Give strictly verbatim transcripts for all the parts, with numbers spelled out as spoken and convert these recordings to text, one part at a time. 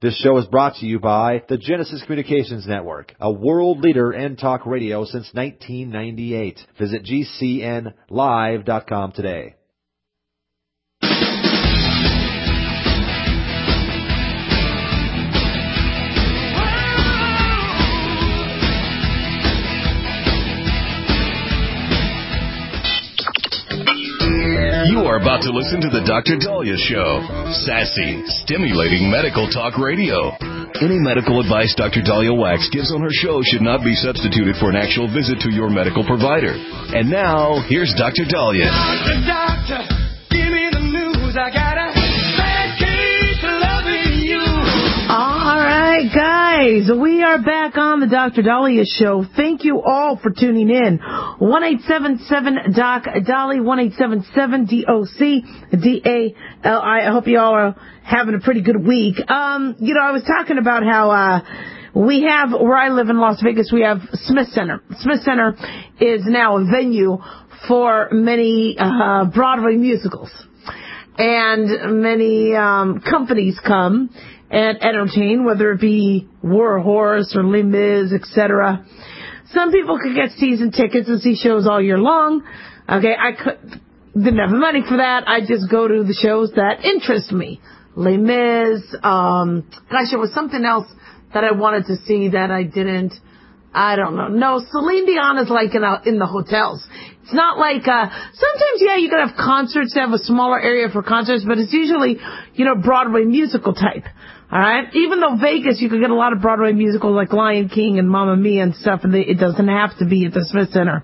This show is brought to you by the Genesis Communications Network, a world leader in talk radio since nineteen ninety-eight. Visit G C N live dot com today. You are about to listen to the Doctor Daliah Show. Sassy, stimulating medical talk radio. Any medical advice Doctor Daliah Wax gives on her show should not be substituted for an actual visit to your medical provider. And now, here's Doctor Daliah. Doctor, doctor, give me the news. I got a bad case of loving you. All right, guys, we are back on the Doctor Daliah Show. Thank you all for tuning in. one eight seven seven doc Dolly, one eight seven seven D O C D A L I. I hope you all are having a pretty good week. Um, you know, I was talking about how uh, we have, where I live in Las Vegas, we have Smith Center. Smith Center is now a venue for many uh, Broadway musicals. And many um, companies come and entertain, whether it be War Horse or Les Mis, et cetera. Some people could get season tickets and see shows all year long. Okay, I could, didn't have the money for that. I just go to the shows that interest me. Les Mis, um, gosh, there was something else that I wanted to see that I didn't. I don't know. No, Celine Dion is like in, a, in the hotels. It's not like, uh, sometimes, yeah, you can have concerts, have a smaller area for concerts, but it's usually, you know, Broadway musical type. All right? Even though Vegas, you could get a lot of Broadway musicals like Lion King and Mamma Mia and stuff, and they, it doesn't have to be at the Smith Center.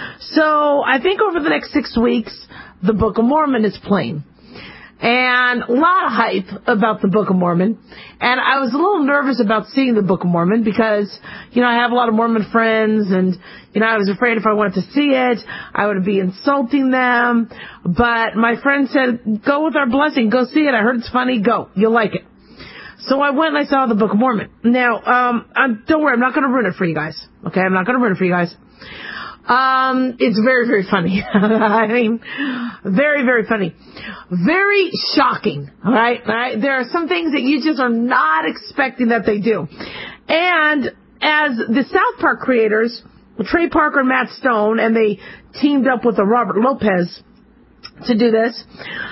So I think over the next six weeks, the Book of Mormon is playing. And a lot of hype about the Book of Mormon. And I was a little nervous about seeing the Book of Mormon because, you know, I have a lot of Mormon friends and, you know, I was afraid if I went to see it, I would be insulting them. But my friend said, go with our blessing, go see it. I heard it's funny, go. You'll like it. So I went and I saw the Book of Mormon. Now, um, I'm, don't worry, I'm not going to ruin it for you guys. Okay, I'm not going to ruin it for you guys. Um, it's very, very funny. I mean, very, very funny. Very shocking, all right? All right? There are some things that you just are not expecting that they do. And as the South Park creators, Trey Parker and Matt Stone, and they teamed up with the Robert Lopez to do this,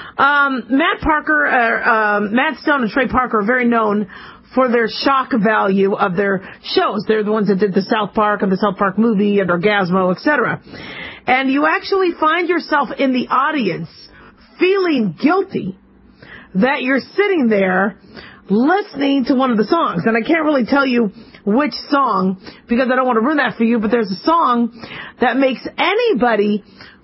um, Matt Parker, uh, um, Matt Stone and Trey Parker are very known for their shock value of their shows. They're the ones that did the South Park and the South Park movie and Orgasmo, et cetera. And you actually find yourself in the audience feeling guilty that you're sitting there listening to one of the songs. And I can't really tell you which song because I don't want to ruin that for you, but there's a song that makes anybody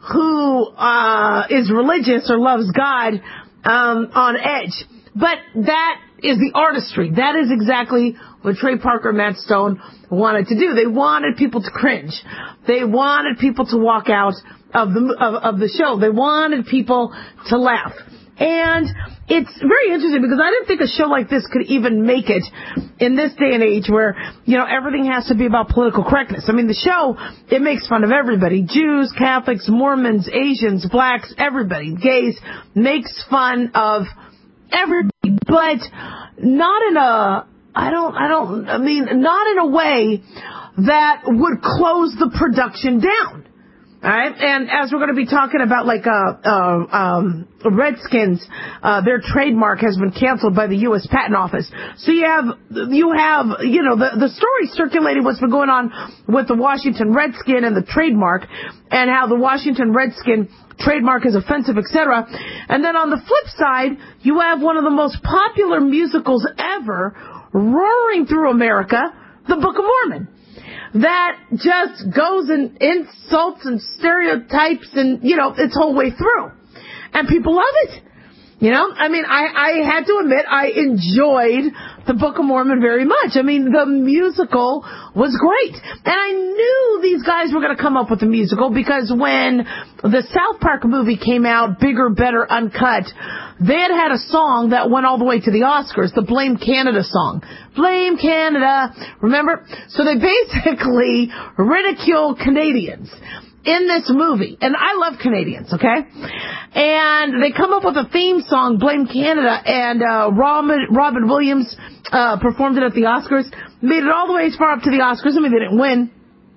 who uh, is religious or loves God um, on edge. But that is the artistry. That is exactly what Trey Parker and Matt Stone wanted to do. They wanted people to cringe. They wanted people to walk out of the of, of the show. They wanted people to laugh. And it's very interesting because I didn't think a show like this could even make it in this day and age where, you know, everything has to be about political correctness. I mean, the show, it makes fun of everybody. Jews, Catholics, Mormons, Asians, blacks, everybody. Gays, makes fun of everybody, but not in a, I don't, I don't, I mean, not in a way that would close the production down. All right, and as we're going to be talking about, like, uh, uh, um, Redskins, uh, their trademark has been canceled by the U S Patent Office. So you have, you have, you know, the, the story circulating what's been going on with the Washington Redskin and the trademark, and how the Washington Redskin trademark is offensive, et cetera. And then on the flip side, you have one of the most popular musicals ever roaring through America, the Book of Mormon, that just goes and insults and stereotypes and, you know, its whole way through. And people love it. You know, I mean, I, I had to admit I enjoyed the Book of Mormon very much. I mean, the musical was great. And I knew these guys were going to come up with a musical because when the South Park movie came out, Bigger, Better, Uncut, they had had a song that went all the way to the Oscars, the Blame Canada song. Blame Canada. Remember? So they basically ridicule Canadians. in this movie, and I love Canadians, okay? And they come up with a theme song, Blame Canada, and uh, Robin, Robin Williams uh, performed it at the Oscars, made it all the way as far up to the Oscars. I mean, they didn't win,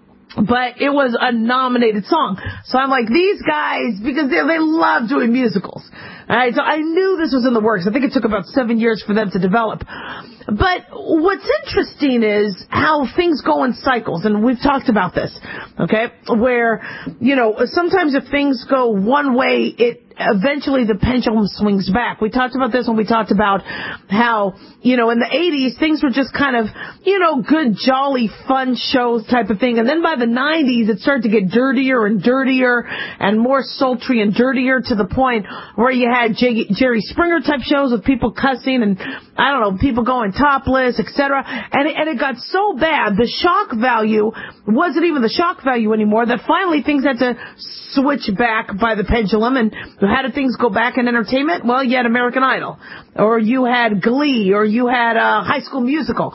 but it was a nominated song. So I'm like, these guys, because they, they love doing musicals. All right, so I knew this was in the works. I think it took about seven years for them to develop. But what's interesting is how things go in cycles, and we've talked about this, okay, where, you know, sometimes if things go one way, it eventually the pendulum swings back. We talked about this when we talked about how, you know, in the eighties, things were just kind of, you know, good, jolly, fun shows type of thing. And then by the nineties, it started to get dirtier and dirtier and more sultry and dirtier to the point where you had J- Jerry Springer type shows with people cussing and, I don't know, people going topless, et cetera. And it, and it got so bad, the shock value wasn't even the shock value anymore, that finally things had to switch back by the pendulum. And how did things go back in entertainment? Well, you had American Idol, or you had Glee, or you had uh, High School Musical.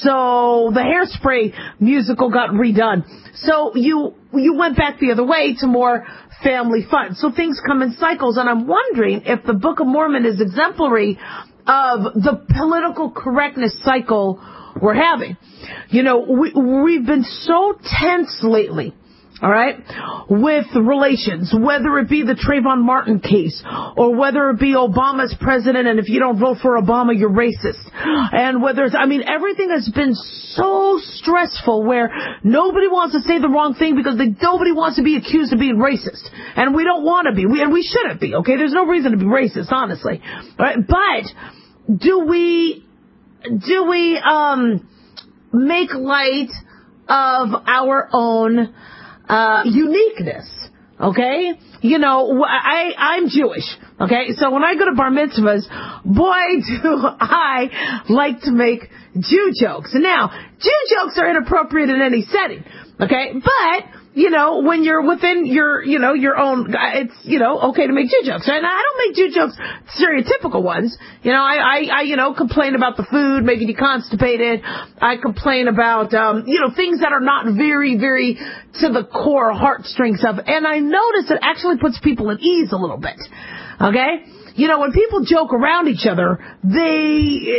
So the Hairspray musical got redone. So you you went back the other way to more family fun. So things come in cycles, and I'm wondering if the Book of Mormon is exemplary of the political correctness cycle we're having. You know, we, we've been so tense lately, all right, with relations, whether it be the Trayvon Martin case or whether it be Obama's president, and if you don't vote for Obama, you're racist. And whether it's, I mean, everything has been so stressful where nobody wants to say the wrong thing because they, nobody wants to be accused of being racist. And we don't want to be. We, and we shouldn't be, okay? There's no reason to be racist, honestly. All right? But do we, do we, um, make light of our own Uh, uniqueness, okay? You know, I, I'm Jewish, okay? So when I go to bar mitzvahs, boy, do I like to make Jew jokes. Now, Jew jokes are inappropriate in any setting, okay? But, you know, when you're within your, you know, your own, it's, you know, okay to make Jew jokes, right? Now, I don't make Jew jokes, stereotypical ones. You know, I, I, I, you know, complain about the food, making you constipated. I complain about, um, you know, things that are not very, very to the core heartstrings of, and I notice it actually puts people at ease a little bit, okay? You know, when people joke around each other, they,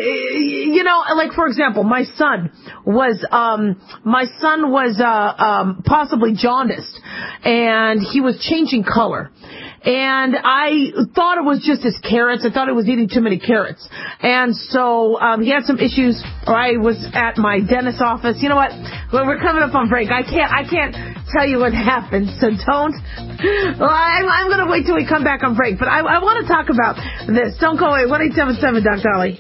you know, like, for example, my son was, um, my son was, uh, um, possibly jaundiced, and he was changing color. And I thought it was just his carrots. I thought he was eating too many carrots. And so um, he had some issues, or I was at my dentist's office. You know what? When we're coming up on break, I can't I can't tell you what happened, so don't. Well, I'm, I'm going to wait till we come back on break. But I, I want to talk about this. Don't go away. one eight seven seven, Doc Dolly.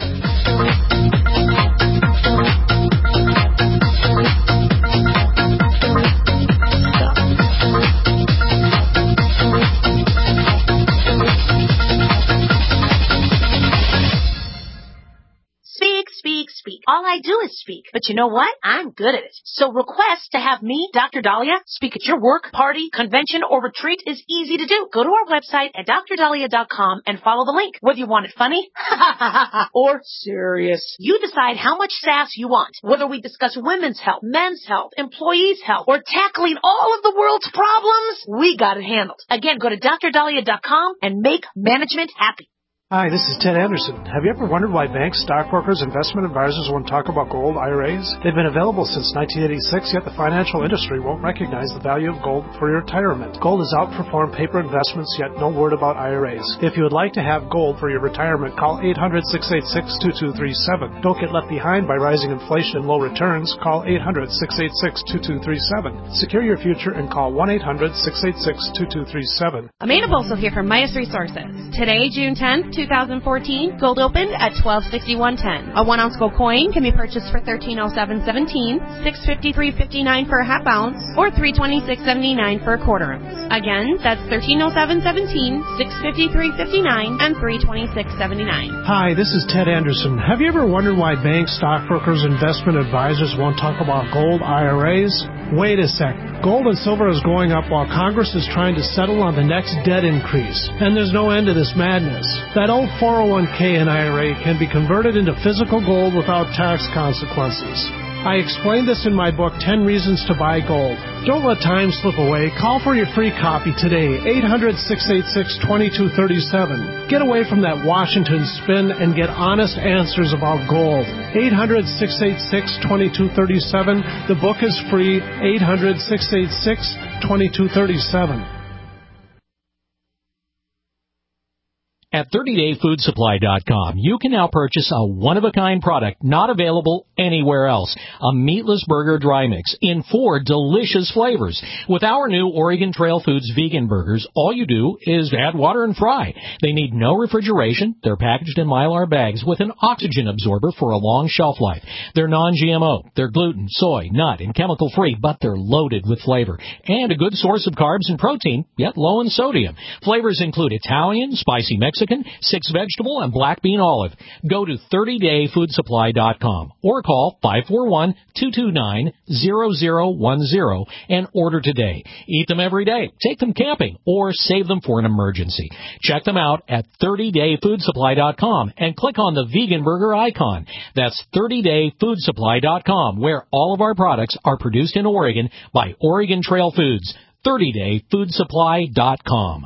Speak. All I do is speak. But you know what? I'm good at it. So request to have me, Doctor Dahlia, speak at your work, party, convention, or retreat is easy to do. Go to our website at dr dahlia dot com and follow the link. Whether you want it funny or serious, you decide how much sass you want. Whether we discuss women's health, men's health, employees' health, or tackling all of the world's problems, we got it handled. Again, go to dr dahlia dot com and make management happy. Hi, this is Ted Anderson. Have you ever wondered why banks, stockbrokers, investment advisors won't talk about gold I R As? They've been available since nineteen eighty-six, yet the financial industry won't recognize the value of gold for your retirement. Gold has outperformed paper investments, yet no word about I R As. If you would like to have gold for your retirement, call eight hundred, six eight six, two two three seven. Don't get left behind by rising inflation and low returns. Call eight hundred, six eight six, two two three seven. Secure your future and call one eight hundred, six eight six, two two three seven. Amanda Bolso here from Midas Resources. Today, June tenth, twenty fourteen, gold opened at twelve sixty-one ten. A one ounce gold coin can be purchased for thirteen oh seven seventeen, six fifty-three fifty-nine for a half ounce, or three twenty-six seventy-nine for a quarter ounce. Again, that's thirteen oh seven seventeen, six fifty-three fifty-nine, and three twenty-six seventy-nine. Hi, this is Ted Anderson. Have you ever wondered why banks, stockbrokers, investment advisors won't talk about gold I R As? Wait a sec. Gold and silver is going up while Congress is trying to settle on the next debt increase. And there's no end to this madness. That old four oh one k and I R A can be converted into physical gold without tax consequences. I explain this in my book, ten Reasons to Buy Gold. Don't let time slip away. Call for your free copy today, eight hundred, six eight six, two two three seven. Get away from that Washington spin and get honest answers about gold. eight hundred, six eight six, two two three seven. The book is free, eight hundred, six eight six, two two three seven. At thirty day food supply dot com, you can now purchase a one-of-a-kind product not available anywhere else. A meatless burger dry mix in four delicious flavors. With our new Oregon Trail Foods vegan burgers, all you do is add water and fry. They need no refrigeration. They're packaged in Mylar bags with an oxygen absorber for a long shelf life. They're non G M O. They're gluten, soy, nut, and chemical-free, but they're loaded with flavor. And a good source of carbs and protein, yet low in sodium. Flavors include Italian, spicy Mexican, six vegetable, and black bean olive. Go to thirty day food supply dot com or call five four one, two two nine, zero zero one zero and order today. Eat them every day, take them camping, or save them for an emergency. Check them out at thirty day food supply dot com and click on the vegan burger icon. That's thirty day food supply dot com, where all of our products are produced in Oregon by Oregon Trail Foods. thirty day food supply dot com.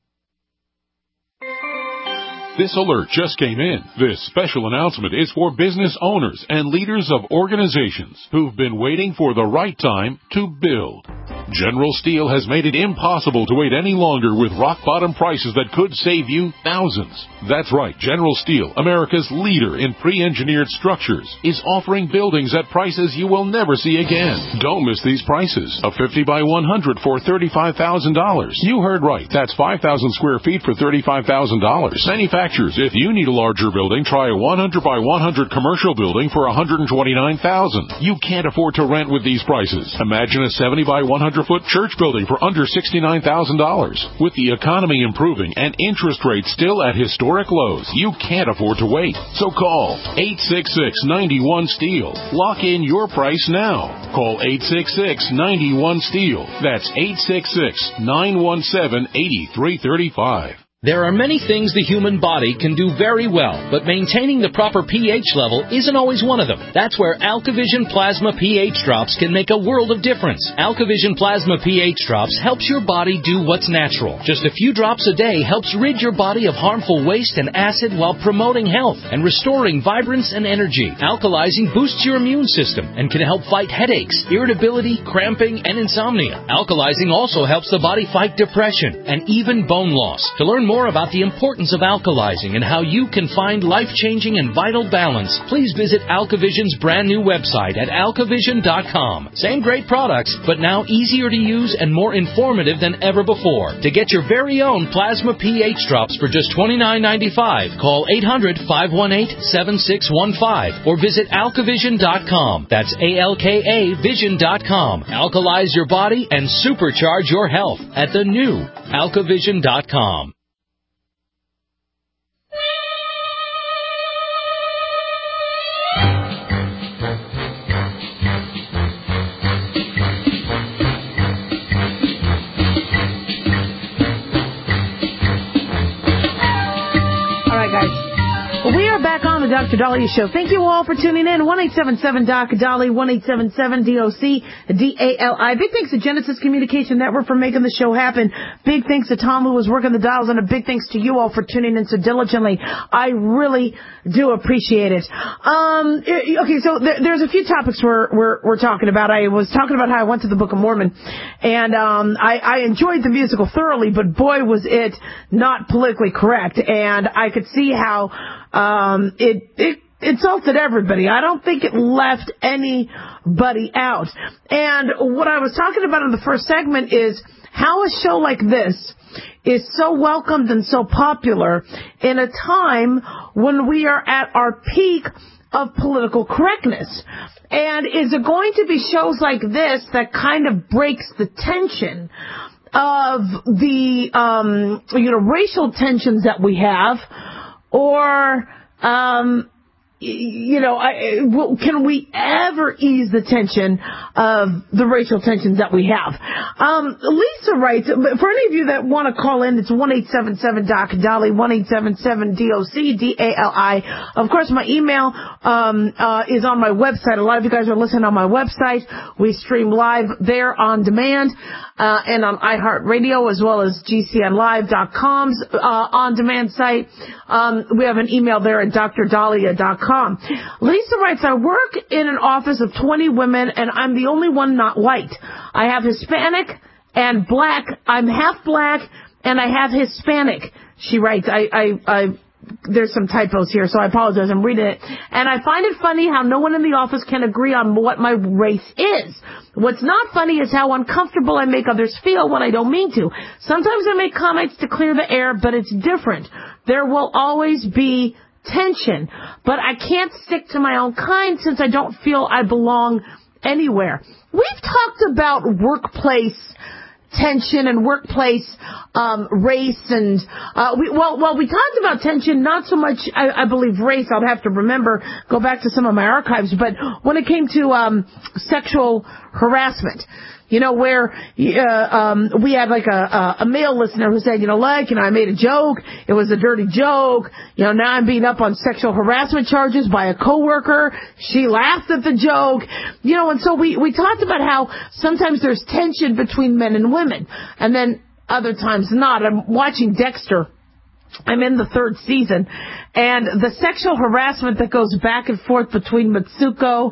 This alert just came in. This special announcement is for business owners and leaders of organizations who've been waiting for the right time to build. General Steel has made it impossible to wait any longer with rock-bottom prices that could save you thousands. That's right, General Steel, America's leader in pre-engineered structures, is offering buildings at prices you will never see again. Don't miss these prices. A fifty by one hundred for thirty-five thousand dollars. You heard right. That's five thousand square feet for thirty-five thousand dollars. Manufacturers, if you need a larger building, try a one hundred by one hundred commercial building for one hundred twenty-nine thousand dollars. You can't afford to rent with these prices. Imagine a seventy by one hundred foot church building for under sixty-nine thousand dollars. With the economy improving and interest rates still at historic lows, you can't afford to wait. So call eight six six, nine one, STEEL. Lock in your price now. Call eight six six, nine one, STEEL. That's eight six six, nine one seven, eight three three five. There are many things the human body can do very well, but maintaining the proper pH level isn't always one of them. That's where AlkaVision Plasma pH Drops can make a world of difference. AlkaVision Plasma pH Drops helps your body do what's natural. Just a few drops a day helps rid your body of harmful waste and acid while promoting health and restoring vibrance and energy. Alkalizing boosts your immune system and can help fight headaches, irritability, cramping, and insomnia. Alkalizing also helps the body fight depression and even bone loss. To learn more about the importance of alkalizing and how you can find life-changing and vital balance, please visit AlkaVision's brand new website at alkavision dot com. Same great products, but now easier to use and more informative than ever before. To get your very own Plasma pH Drops for just twenty-nine ninety-five, call eight hundred, five one eight, seven six one five or visit alkavision dot com. That's A L K A vision dot com. Alkalize your body and supercharge your health at the new alkavision dot com. We are back on the Doctor Dahlia Show. Thank you all for tuning in. one eight seven seven D O C Dolly, one eight seven seven D O C D A L I. Big thanks to Genesis Communication Network for making the show happen. Big thanks to Tom, who was working the dials, and a big thanks to you all for tuning in so diligently. I really do appreciate it. Um, okay, so there, there's a few topics we're, we're, we're talking about. I was talking about how I went to the Book of Mormon, and um, I, I enjoyed the musical thoroughly, but boy, was it not politically correct. And I could see how um, it, it insulted everybody. I don't think it left anybody out. And what I was talking about in the first segment is how a show like this is so welcomed and so popular in a time when we are at our peak of political correctness. And is it going to be shows like this that kind of breaks the tension of the, um, you know, racial tensions that we have? Or um, you know, I, well, can we ever ease the tension of the racial tensions that we have? Um, Lisa writes, for any of you that want to call in, it's one eight seven seven doc Dolly, one eight seven seven D O C D A L I. Of course, my email um, uh, is on my website. A lot of you guys are listening on my website. We stream live there on demand uh, and on iHeartRadio, as well as G C N live dot com's uh, on-demand site. Um, we have an email there at D R Dahlia dot com. Lisa writes, I work in an office of twenty women, and I'm the only one not white. I have Hispanic and black. I'm half black, and I have Hispanic. She writes, I, I, I, there's some typos here, so I apologize. I'm reading it. And I find it funny how no one in the office can agree on what my race is. What's not funny is how uncomfortable I make others feel when I don't mean to. Sometimes I make comments to clear the air, but it's different. There will always be tension, but I can't stick to my own kind since I don't feel I belong anywhere. We've talked about workplace tension and workplace um, race, and uh, we, well, well, we talked about tension, not so much, I, I believe, race. I'll have to remember, go back to some of my archives, but when it came to um, sexual harassment, you know, where uh, um, we had like a, a male listener who said, you know, like, you know, I made a joke. It was a dirty joke. You know, now I'm being up on sexual harassment charges by a coworker. She laughed at the joke. You know, and so we, we talked about how sometimes there's tension between men and women, and then other times not. I'm watching Dexter. I'm in the third season, and the sexual harassment that goes back and forth between Mitsuko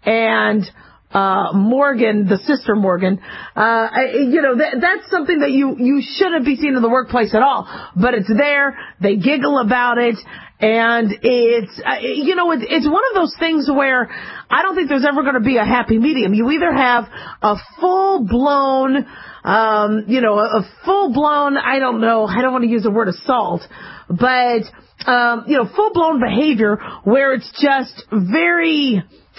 and Uh, Morgan, the sister Morgan, uh, you know, that, that's something that you, you shouldn't be seen in the workplace at all. But it's there. They giggle about it. And it's, uh, you know, it, it's one of those things where I don't think there's ever going to be a happy medium. You either have a full-blown, um, you know, a, a full-blown, I don't know, I don't want to use the word assault, but, um, you know, full-blown behavior where it's just very...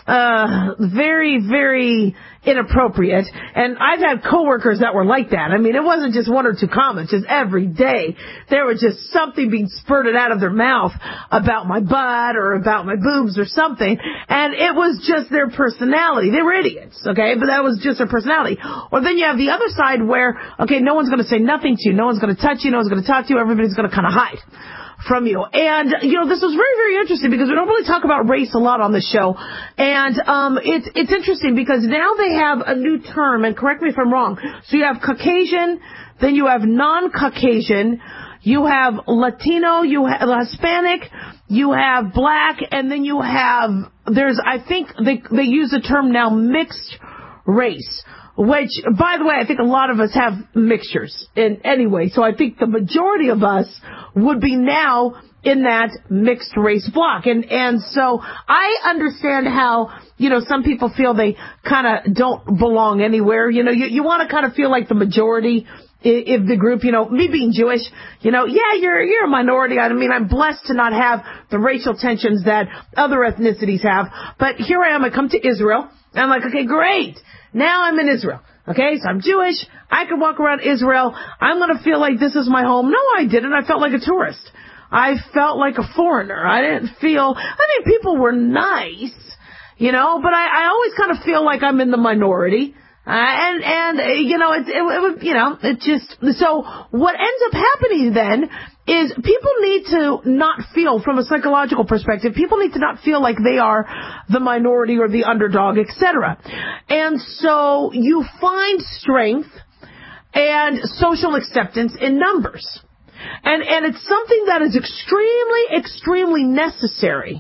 Uh, very, very inappropriate. And I've had coworkers that were like that. I mean, it wasn't just one or two comments, just every day. There was just something being spurted out of their mouth about my butt or about my boobs or something. And it was just their personality. They were idiots, okay? But that was just their personality. Or then you have the other side where, okay, no one's going to say nothing to you. No one's going to touch you. No one's going to talk to you. Everybody's going to kind of hide from you. And, you know, this was very, very interesting because we don't really talk about race a lot on the show. And um, it's it's interesting because now they have a new term, and correct me if I'm wrong. So you have Caucasian, then you have non-Caucasian, you have Latino, you have Hispanic, you have black, and then you have, there's, I think they they use the term now mixed race. Which, by the way, I think a lot of us have mixtures in anyway. So I think the majority of us would be now in that mixed race block. And, and so I understand how, you know, some people feel they kind of don't belong anywhere. You know, you, you want to kind of feel like the majority of the group. You know, me being Jewish, you know, yeah, you're, you're a minority. I mean, I'm blessed to not have the racial tensions that other ethnicities have. But here I am. I come to Israel. And I'm like, okay, great. Now I'm in Israel. Okay, so I'm Jewish. I can walk around Israel. I'm going to feel like this is my home. No, I didn't. I felt like a tourist. I felt like a foreigner. I didn't feel, I mean, people were nice, you know, but I, I always kind of feel like I'm in the minority. Uh, and, and, uh, you know, it, it, it, you know, it just, so what ends up happening then is people need to not feel, from a psychological perspective, people need to not feel like they are the minority or the underdog, et cetera. And so you find strength and social acceptance in numbers. And, and it's something that is extremely, extremely necessary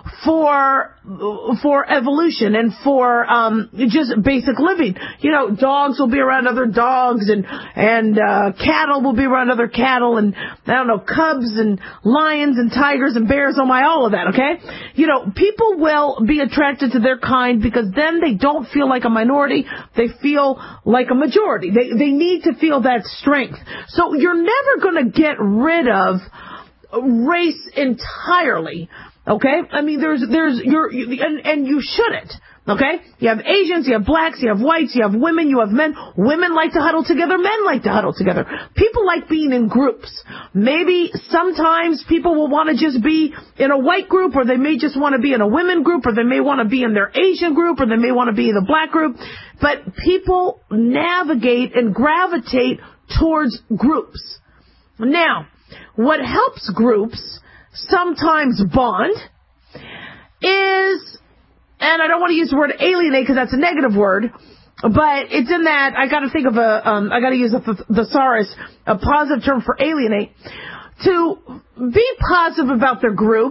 for, for evolution and for, um, just basic living. You know, dogs will be around other dogs, and, and, uh, cattle will be around other cattle, and, I don't know, cubs and lions and tigers and bears, oh my, all of that, okay? You know, people will be attracted to their kind because then they don't feel like a minority. They feel like a majority. They, they need to feel that strength. So you're never going to get rid of race entirely. Okay? I mean, there's, there's, you're, you, and, and you shouldn't. Okay? You have Asians, you have blacks, you have whites, you have women, you have men. Women like to huddle together, men like to huddle together. People like being in groups. Maybe sometimes people will want to just be in a white group, or they may just want to be in a women group, or they may want to be in their Asian group, or they may want to be in the black group. But people navigate and gravitate towards groups. Now, what helps groups sometimes bond is, and I don't want to use the word alienate because that's a negative word, but it's in that I got to think of a, um, I got to use a thesaurus, a positive term for alienate. To be positive about their group,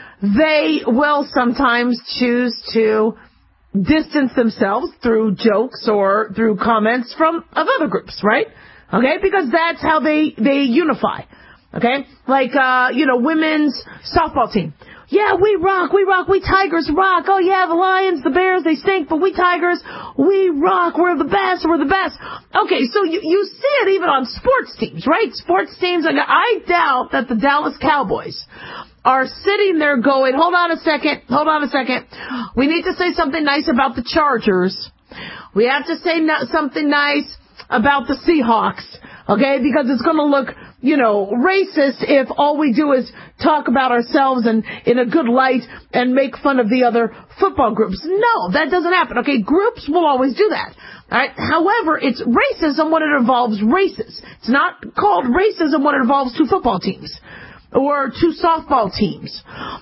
they will sometimes choose to distance themselves through jokes or through comments from of other groups, right? Okay, because that's how they they unify. Okay, like uh, you know, women's softball team. Yeah, we rock, we rock, we Tigers rock. Oh yeah, the Lions, the Bears, they stink, but we Tigers, we rock. We're the best, we're the best. Okay, so you, you see it even on sports teams, right? Sports teams, like, I doubt that the Dallas Cowboys are sitting there going, hold on a second, hold on a second. We need to say something nice about the Chargers. We have to say no, something nice about the Seahawks, okay? Because it's going to look, you know, racist if all we do is talk about ourselves and in a good light and make fun of the other football groups. No, that doesn't happen. Okay, groups will always do that. All right. However, it's racism when it involves races. It's not called racism when it involves two football teams, or two softball teams,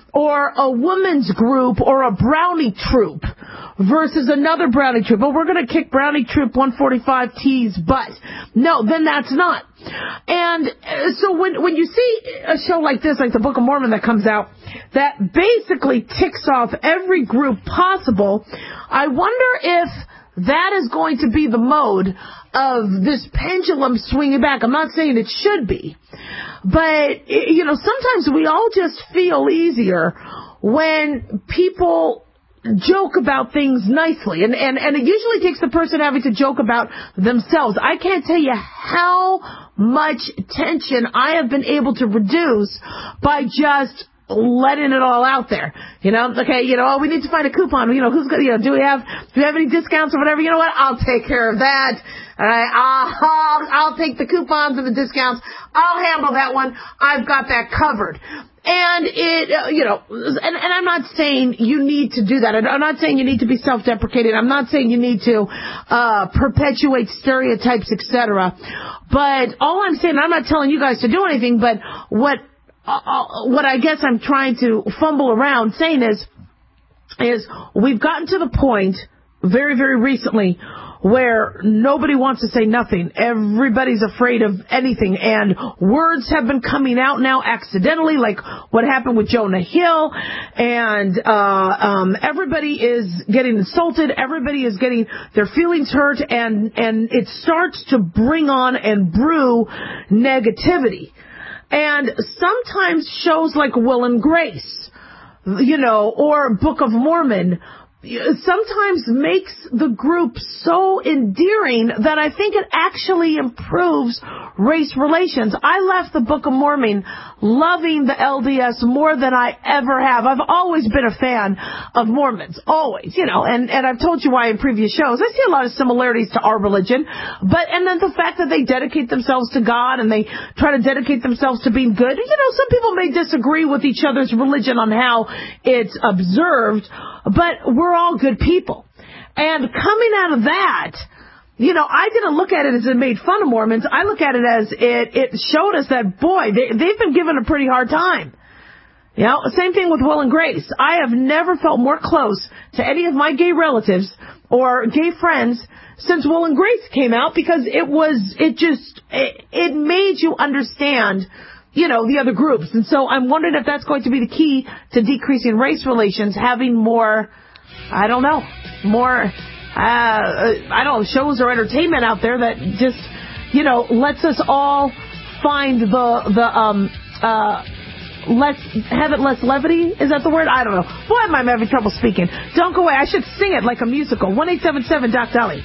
or a women's group, or a brownie troop versus another brownie troop. Oh, we're going to kick brownie troop one forty-five T's butt. No, then that's not. And so when when you see a show like this, like the Book of Mormon that comes out, that basically ticks off every group possible, I wonder if that is going to be the mode of this pendulum swinging back. I'm not saying it should be, but, you know, sometimes we all just feel easier when people joke about things nicely. And, and, and it usually takes the person having to joke about themselves. I can't tell you how much tension I have been able to reduce by just letting it all out there. You know, okay, you know, oh, we need to find a coupon. You know, who's gonna, you know, do we have, do we have any discounts or whatever? You know what? I'll take care of that. All right. I'll, I'll take the coupons and the discounts. I'll handle that one. I've got that covered. And it, uh, you know, and, and I'm not saying you need to do that. I'm not saying you need to be self-deprecating. I'm not saying you need to, uh, perpetuate stereotypes, et cetera. But all I'm saying, I'm not telling you guys to do anything, but what, Uh, what I guess I'm trying to fumble around saying is, is we've gotten to the point very, very recently where nobody wants to say nothing. Everybody's afraid of anything, and words have been coming out now accidentally, like what happened with Jonah Hill, and uh um everybody is getting insulted, everybody is getting their feelings hurt, and and it starts to bring on and brew negativity. And sometimes shows like Will and Grace, you know, or Book of Mormon, sometimes makes the group so endearing that I think it actually improves race relations. I left the Book of Mormon loving the L D S more than I ever have. I've always been a fan of Mormons, always, you know, and, and I've told you why in previous shows. I see a lot of similarities to our religion, but, and then the fact that they dedicate themselves to God and they try to dedicate themselves to being good. You know, some people may disagree with each other's religion on how it's observed, but we're all good people. And coming out of that, you know, I didn't look at it as it made fun of Mormons. I look at it as it, it showed us that, boy, they, they've been given a pretty hard time. You know, same thing with Will and Grace. I have never felt more close to any of my gay relatives or gay friends since Will and Grace came out, because it was, it just, it, it made you understand, you know, the other groups. And so I'm wondering if that's going to be the key to decreasing race relations, having more, I don't know, more, uh, I don't know, shows or entertainment out there that just, you know, lets us all find the, the, um, uh, less, have it less levity? Is that the word? I don't know. Boy, am I having trouble speaking. Don't go away. I should sing it like a musical. one eight seven seven Doc Dolly.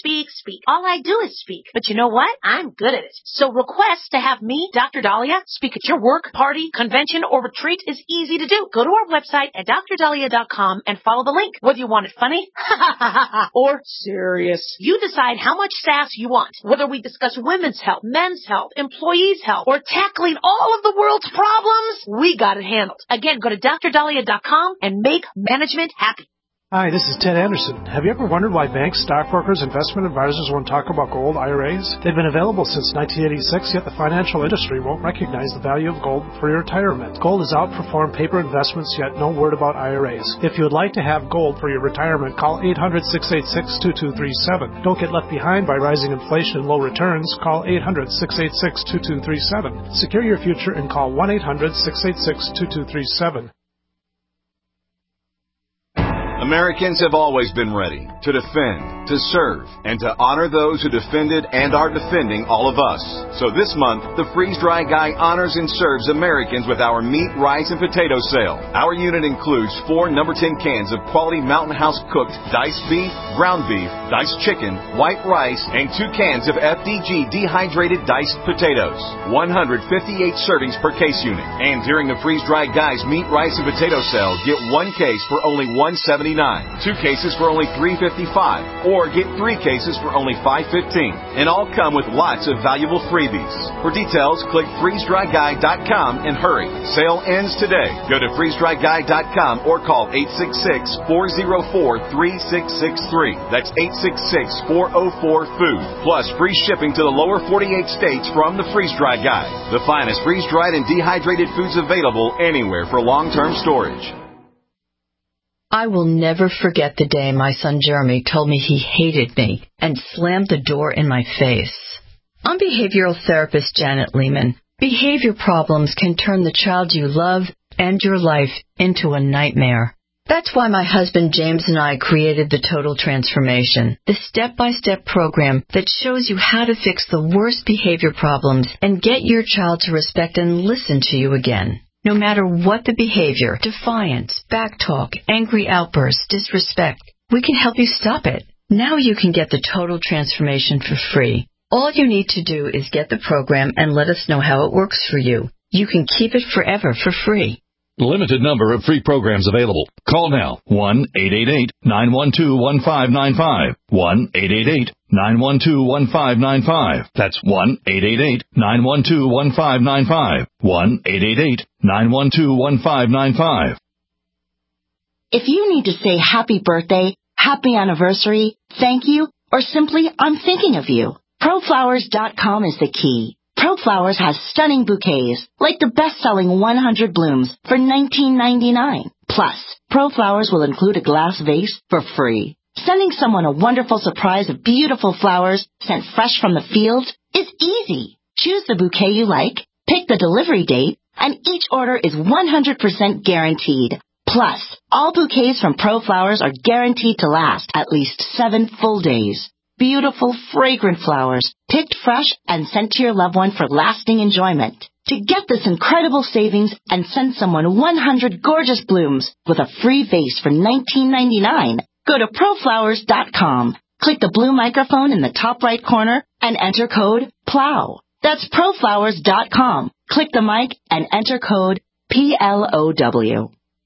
speak, speak. All I do is speak. But you know what? I'm good at it. So request to have me, Doctor Dahlia, speak at your work, party, convention, or retreat is easy to do. Go to our website at D R Dahlia dot com and follow the link. Whether you want it funny or serious, you decide how much sass you want. Whether we discuss women's health, men's health, employees' health, or tackling all of the world's problems, we got it handled. Again, go to D R Dahlia dot com and make management happy. Hi, this is Ted Anderson. Have you ever wondered why banks, stockbrokers, investment advisors won't talk about gold I R As? They've been available since nineteen eighty-six, yet the financial industry won't recognize the value of gold for your retirement. Gold has outperformed paper investments, yet no word about I R As. If you would like to have gold for your retirement, call eight hundred, six eight six, two two three seven. Don't get left behind by rising inflation and low returns. Call eight hundred, six eight six, two two three seven. Secure your future and call one eight hundred, six eight six, two two three seven. Americans have always been ready to defend, to serve, and to honor those who defended and are defending all of us. So this month, the Freeze Dry Guy honors and serves Americans with our meat, rice, and potato sale. Our unit includes four number ten cans of quality Mountain House cooked diced beef, ground beef, diced chicken, white rice, and two cans of F D G dehydrated diced potatoes. one hundred fifty-eight servings per case unit. And during the Freeze Dry Guy's meat, rice, and potato sale, get one case for only one hundred seventy-nine dollars, two cases for only three dollars and fifty-five cents, or get three cases for only five dollars and fifteen cents. And all come with lots of valuable freebies. For details, click freeze dry guy dot com and hurry. Sale ends today. Go to freeze dry guy dot com or call eight six six, four oh four, three six six three. That's eight six six, four oh four, food. Plus free shipping to the lower forty-eight states from the Freeze Dry Guy. The finest freeze-dried and dehydrated foods available anywhere for long-term storage. I will never forget the day my son Jeremy told me he hated me and slammed the door in my face. I'm behavioral therapist Janet Lehman. Behavior problems can turn the child you love and your life into a nightmare. That's why my husband James and I created the Total Transformation, the step-by-step program that shows you how to fix the worst behavior problems and get your child to respect and listen to you again. No matter what the behavior, defiance, backtalk, angry outbursts, disrespect, we can help you stop it. Now you can get the Total Transformation for free. All you need to do is get the program and let us know how it works for you. You can keep it forever for free. Limited number of free programs available. Call now, one eight eight eight, nine one two, one five nine five, one eight eight eight, nine one two, one five nine five. That's one eight eight eight, nine one two, one five nine five, one eight eight eight, nine one two, one five nine five. If you need to say happy birthday, happy anniversary, thank you, or simply I'm thinking of you, pro flowers dot com is the key. ProFlowers has stunning bouquets, like the best-selling one hundred blooms for nineteen ninety-nine. Plus, ProFlowers will include a glass vase for free. Sending someone a wonderful surprise of beautiful flowers sent fresh from the fields is easy. Choose the bouquet you like, pick the delivery date, and each order is one hundred percent guaranteed. Plus, all bouquets from ProFlowers are guaranteed to last at least seven full days. Beautiful, fragrant flowers, picked fresh and sent to your loved one for lasting enjoyment. To get this incredible savings and send someone one hundred gorgeous blooms with a free vase for nineteen ninety-nine, go to pro flowers dot com. Click the blue microphone in the top right corner and enter code PLOW. That's pro flowers dot com. Click the mic and enter code P L O W.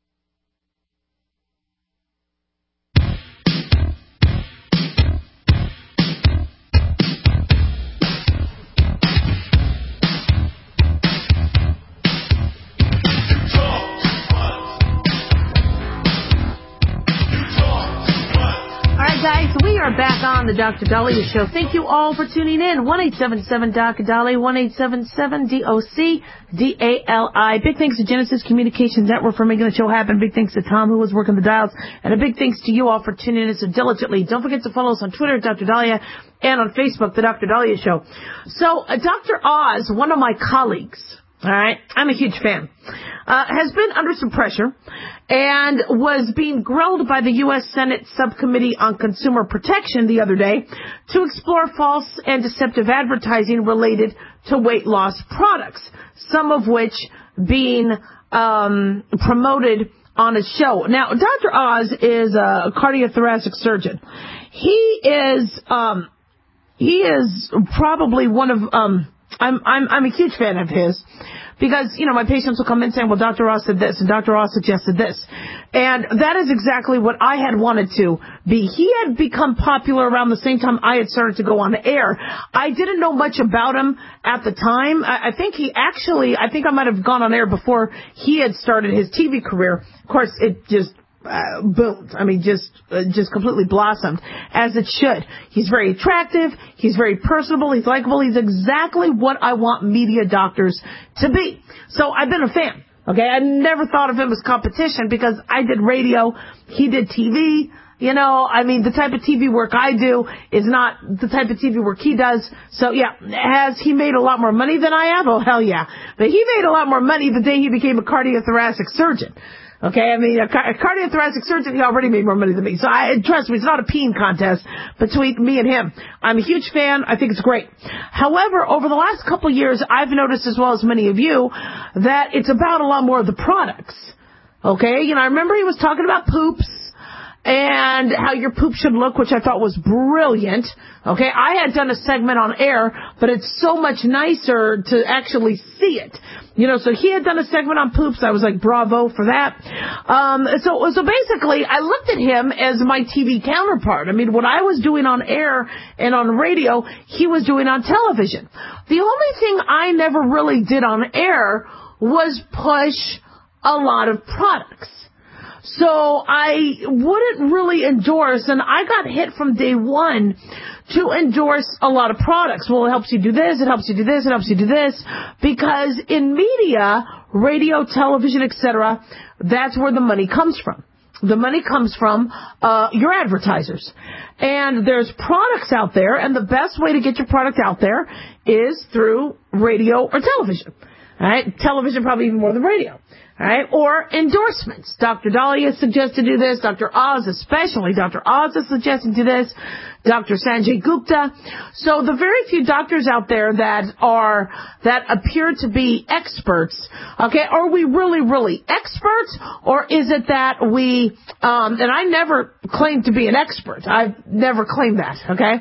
Guys, we are back on the Doctor Dahlia Show. Thank you all for tuning in. one eight seven seven D O C Dali, one eight seven seven D O C D A L I. Big thanks to Genesis Communications Network for making the show happen. Big thanks to Tom, who was working the dials. And a big thanks to you all for tuning in so diligently. Don't forget to follow us on Twitter, Doctor Dahlia, and on Facebook, the Doctor Dahlia Show. So, uh, Doctor Oz, one of my colleagues, all right, I'm a huge fan, uh, has been under some pressure and was being grilled by the U S Senate Subcommittee on Consumer Protection the other day to explore false and deceptive advertising related to weight loss products, some of which being um, promoted on his show. Now, Doctor Oz is a cardiothoracic surgeon. He is, um, he is probably one of, um, I'm, I'm, I'm a huge fan of his because, you know, my patients will come in saying, well, Doctor Oz said this and Doctor Oz suggested this. And that is exactly what I had wanted to be. He had become popular around the same time I had started to go on the air. I didn't know much about him at the time. I, I think he actually, I think I might have gone on air before he had started his T V career. Of course, it just Uh, boomed. I mean, just uh, just completely blossomed, as it should. He's very attractive. He's very personable. He's likable. He's exactly what I want media doctors to be. So I've been a fan. Okay, I never thought of him as competition because I did radio. He did T V. You know, I mean, the type of T V work I do is not the type of T V work he does. So, yeah, has he made a lot more money than I have? Oh, hell yeah. But he made a lot more money the day he became a cardiothoracic surgeon. Okay, I mean, a, a cardiothoracic surgeon, he already made more money than me. So, I trust me, it's not a peeing contest between me and him. I'm a huge fan. I think it's great. However, over the last couple of years, I've noticed, as well as many of you, that it's about a lot more of the products. Okay, you know, I remember he was talking about poops and how your poop should look, which I thought was brilliant. Okay, I had done a segment on air, but it's so much nicer to actually see it. You know, so he had done a segment on poops. I was like, bravo for that. Um, so, so basically, I looked at him as my T V counterpart. I mean, what I was doing on air and on radio, he was doing on television. The only thing I never really did on air was push a lot of products. So I wouldn't really endorse, and I got hit from day one to endorse a lot of products. Well, it helps you do this, it helps you do this, it helps you do this, because in media, radio, television, et cetera, that's where the money comes from. The money comes from uh your advertisers. And there's products out there, and the best way to get your product out there is through radio or television. All right? Television probably even more than radio. All right, or endorsements. Doctor Dahlia suggests to do this. Doctor Oz, especially Doctor Oz, is suggesting to this. Doctor Sanjay Gupta. So the very few doctors out there that are that appear to be experts. Okay, are we really, really experts, or is it that we? Um, and I never claimed to be an expert. I've never claimed that. Okay,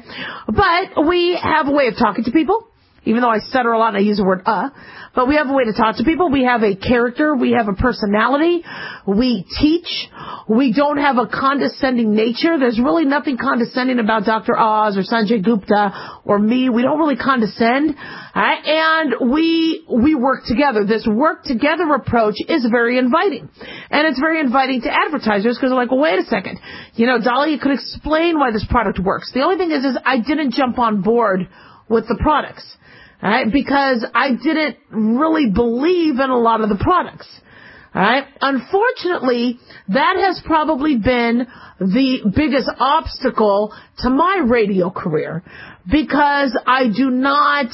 but we have a way of talking to people. Even though I stutter a lot and I use the word uh, but we have a way to talk to people. We have a character. We have a personality. We teach. We don't have a condescending nature. There's really nothing condescending about Doctor Oz or Sanjay Gupta or me. We don't really condescend. All right? And we we work together. This work together approach is very inviting. And it's very inviting to advertisers because they're like, well, wait a second. You know, Dahlia could explain why this product works. The only thing is, is I didn't jump on board with the products. All right, because I didn't really believe in a lot of the products. All right. Unfortunately, that has probably been the biggest obstacle to my radio career because I do not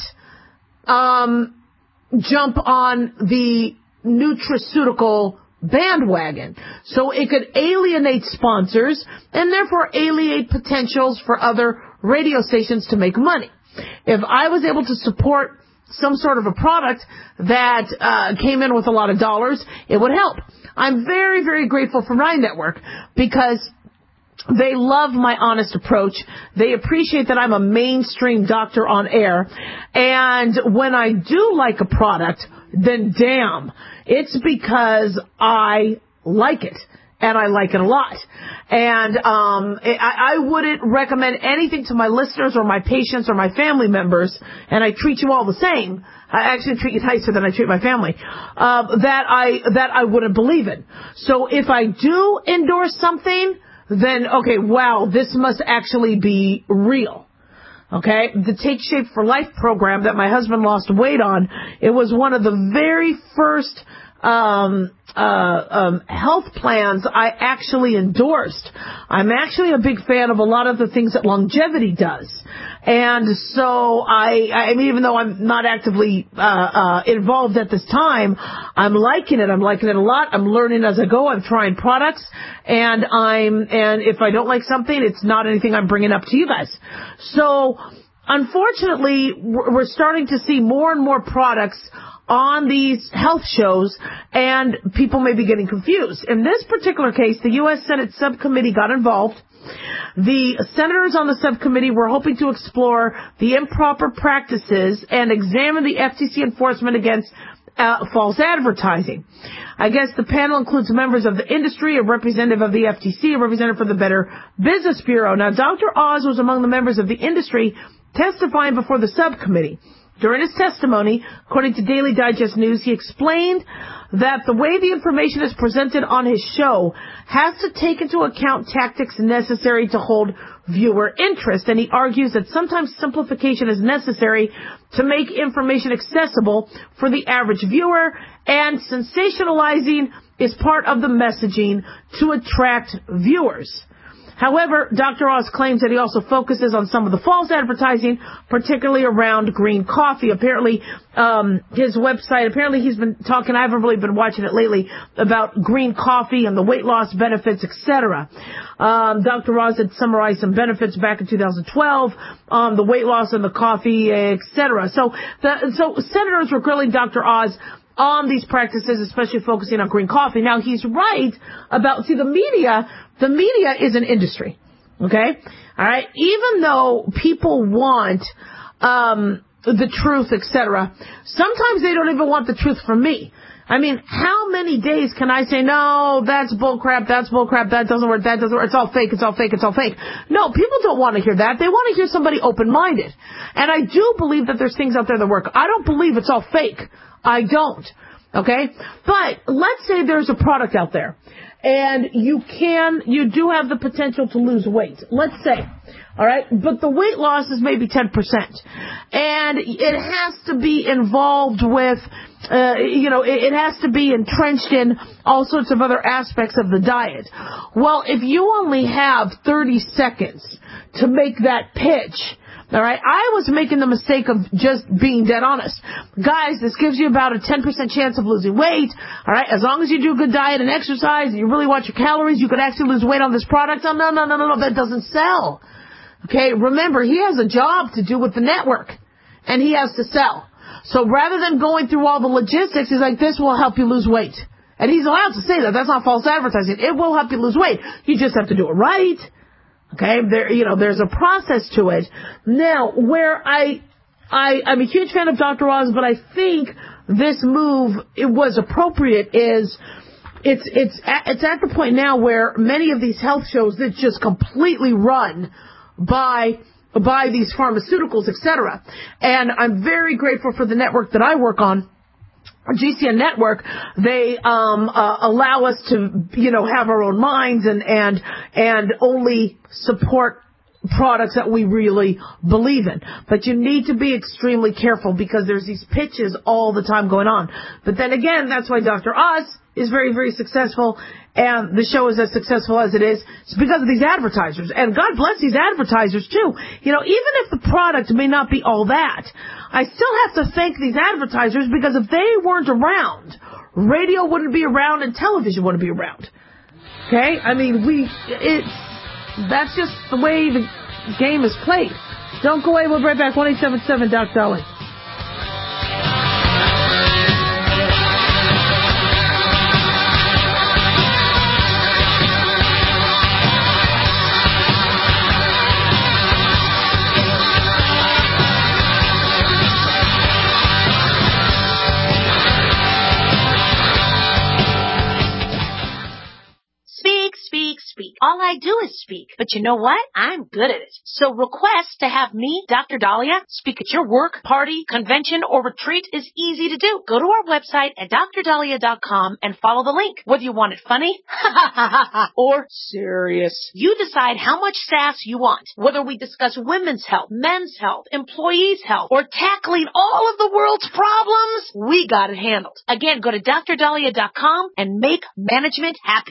um, jump on the nutraceutical bandwagon. So it could alienate sponsors and therefore alienate potentials for other radio stations to make money. If I was able to support some sort of a product that uh, came in with a lot of dollars, it would help. I'm very, very grateful for my network because they love my honest approach. They appreciate that I'm a mainstream doctor on air. And when I do like a product, then damn, it's because I like it. And I like it a lot. And um, I, I wouldn't recommend anything to my listeners or my patients or my family members, and I treat you all the same. I actually treat you nicer than I treat my family, uh, that I that I wouldn't believe in. So if I do endorse something, then, okay, wow, this must actually be real. Okay, the Take Shape for Life program that my husband lost weight on, it was one of the very first Um, uh, um, health plans I actually endorsed. I'm actually a big fan of a lot of the things that Longevity does. And so I, I mean, even though I'm not actively, uh, uh, involved at this time, I'm liking it. I'm liking it a lot. I'm learning as I go. I'm trying products and I'm, and if I don't like something, it's not anything I'm bringing up to you guys. So unfortunately, we're starting to see more and more products on these health shows, and people may be getting confused. In this particular case, the U S Senate subcommittee got involved. The senators on the subcommittee were hoping to explore the improper practices and examine the F T C enforcement against uh, false advertising. I guess the panel includes members of the industry, a representative of the F T C, a representative for the Better Business Bureau. Now, Doctor Oz was among the members of the industry testifying before the subcommittee. During his testimony, according to Daily Digest News, he explained that the way the information is presented on his show has to take into account tactics necessary to hold viewer interest, and he argues that sometimes simplification is necessary to make information accessible for the average viewer, and sensationalizing is part of the messaging to attract viewers. However, Doctor Oz claims that he also focuses on some of the false advertising, particularly around green coffee. Apparently, um, his website, apparently he's been talking, I haven't really been watching it lately, about green coffee and the weight loss benefits, et cetera. Um, Doctor Oz had summarized some benefits back in two thousand twelve, um, the weight loss and the coffee, et cetera. So, the, so senators were grilling Doctor Oz on these practices, especially focusing on green coffee. Now, he's right about, see, the media, the media is an industry, okay? All right? Even though people want um the truth, et cetera, sometimes they don't even want the truth from me. I mean, how many days can I say, no, that's bullcrap, that's bullcrap, that doesn't work, that doesn't work, it's all fake, it's all fake, it's all fake. No, people don't want to hear that. They want to hear somebody open-minded. And I do believe that there's things out there that work. I don't believe it's all fake. I don't. Okay? But let's say there's a product out there and you can, you do have the potential to lose weight. Let's say. All right? But the weight loss is maybe ten percent. And it has to be involved with, uh, you know, it, it has to be entrenched in all sorts of other aspects of the diet. Well, if you only have thirty seconds to make that pitch, all right, I was making the mistake of just being dead honest. Guys, this gives you about a ten percent chance of losing weight. All right, as long as you do good diet and exercise and you really watch your calories, you could actually lose weight on this product. Oh, no, no, no, no, no, that doesn't sell. Okay, remember, he has a job to do with the network, and he has to sell. So rather than going through all the logistics, he's like, this will help you lose weight. And he's allowed to say that. That's not false advertising. It will help you lose weight. You just have to do it right. Okay, there, you know, there's a process to it. Now, where I, I, I'm a huge fan of Doctor Oz, but I think this move, it was appropriate is, it's, it's, at, it's at the point now where many of these health shows that just completely run by, by these pharmaceuticals, et cetera. And I'm very grateful for the network that I work on. G C N Network, they um uh, allow us to, you know, have our own minds and and and only support products that we really believe in. But you need to be extremely careful because there's these pitches all the time going on. But then again, that's why Doctor Oz is very, very successful, and the show is as successful as it is. It's because of these advertisers. And God bless these advertisers, too. You know, even if the product may not be all that, I still have to thank these advertisers because if they weren't around, radio wouldn't be around and television wouldn't be around. Okay? I mean, we, it's, that's just the way the game is played. Don't go away. We'll be right back. one eight seven seven Doc Dolly. Speak. All I do is speak. But you know what? I'm good at it. So request to have me, Doctor Dahlia, speak at your work, party, convention, or retreat is easy to do. Go to our website at D R dahlia dot com and follow the link. Whether you want it funny or serious, you decide how much sass you want. Whether we discuss women's health, men's health, employees' health, or tackling all of the world's problems, we got it handled. Again, go to D R dahlia dot com and make management happy.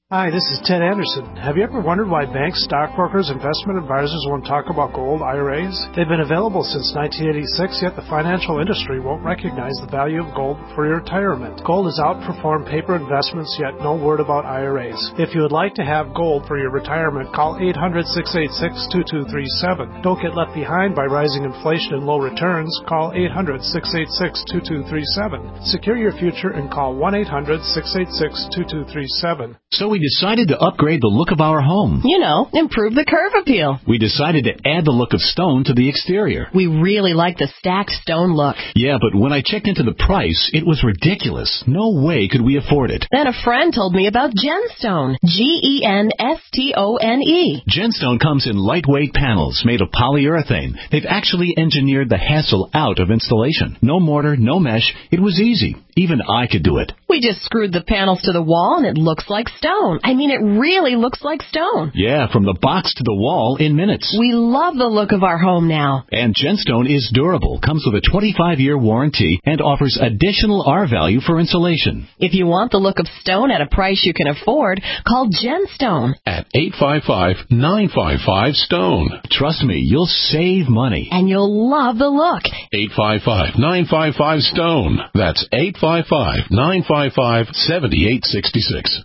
Hi, this is Ted Anderson. Have you ever wondered why banks, stockbrokers, investment advisors won't talk about gold I R As? They've been available since nineteen eighty-six, yet the financial industry won't recognize the value of gold for your retirement. Gold has outperformed paper investments, yet no word about I R As. If you would like to have gold for your retirement, call eight hundred, six eight six, two two three seven. Don't get left behind by rising inflation and low returns. Call eight hundred, six eight six, two two three seven. Secure your future and call one eight hundred, six eight six, two two three seven. So we decided to upgrade the look of our home. You know, improve the curve appeal. We decided to add the look of stone to the exterior. We really like the stacked stone look. Yeah, but when I checked into the price, it was ridiculous. No way could we afford it. Then a friend told me about Genstone. G E N S T O N E. Genstone comes in lightweight panels made of polyurethane. They've actually engineered the hassle out of installation. No mortar, no mesh. It was easy. Even I could do it. We just screwed the panels to the wall and it looks like stone. I mean, it really looks like stone. Yeah, from the box to the wall in minutes. We love the look of our home now. And Genstone is durable, comes with a twenty-five year warranty, and offers additional R value for insulation. If you want the look of stone at a price you can afford, call Genstone at eight five five, nine five five, STONE. Trust me, you'll save money. And you'll love the look. eight five five, nine five five, STONE. That's eight five five, nine five five, seven eight six six.